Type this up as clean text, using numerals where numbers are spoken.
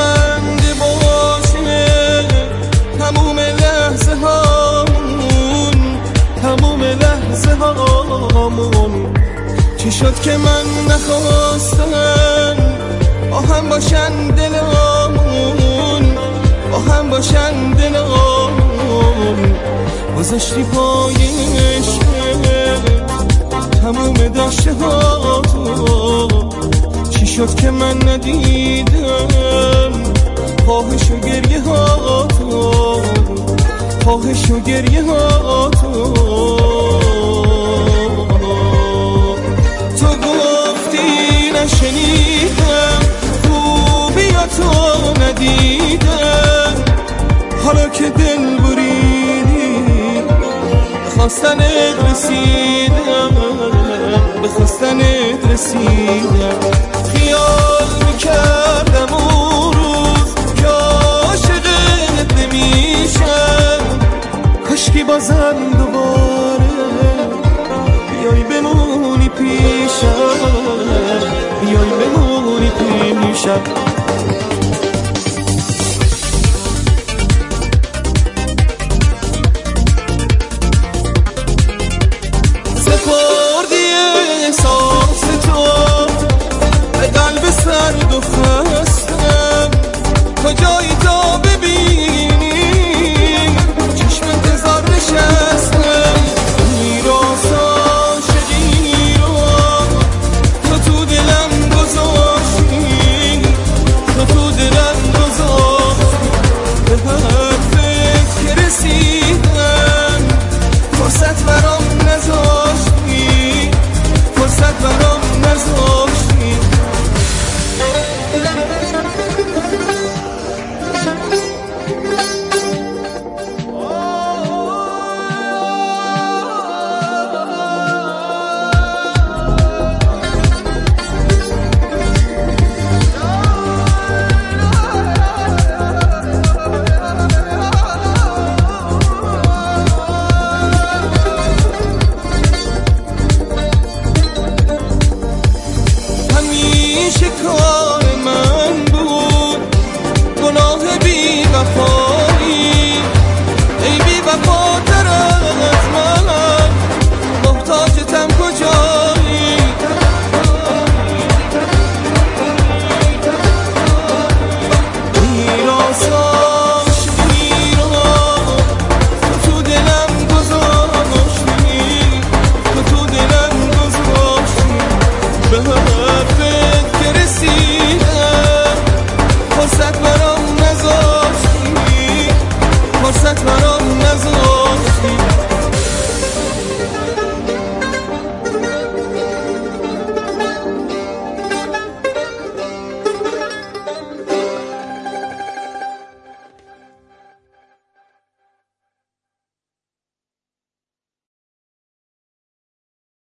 خنده باشه تموم لحظه هامون، تموم لحظه هامون. چی شد که من نخواستم با هم باشن دلامون، با هم باشن دلامون. گذاشتی پای عشق تموم داشته ها تو. چی شد که من ندیدم خواهش و گریه ها تو، خواهش و گریه ها تو. تو گفتی نشنیدم خوبیاتو ندیدم، حالا که دل بریدی خواستنت رسیدم، به خواستنت رسیدم. خیال میکردم اون روز که عاشقت نمیشم، کاشکی بازم دوباره بیای بمونی پیشم، بیای بمونی پیشم. سرد و خستم کجایی تا ببینی چشم انتظار نشستم. میراث عاشقی رو تو دلم گذاشتی، تو دلم گذاشتی. به حرفت که رسیدم فرصت برام نذاشتی، فرصت برام نذاشتی. کار من بود گناه بی وفایی، ای بی وفاتر از من محتاجتم کجایی. میراث عاشقی رو تو دلم گذاشتی، تو دلم گذاشتی. به حرفت که رسیدم فرصت برام نذاشتی، فرصت برام نذاشتی.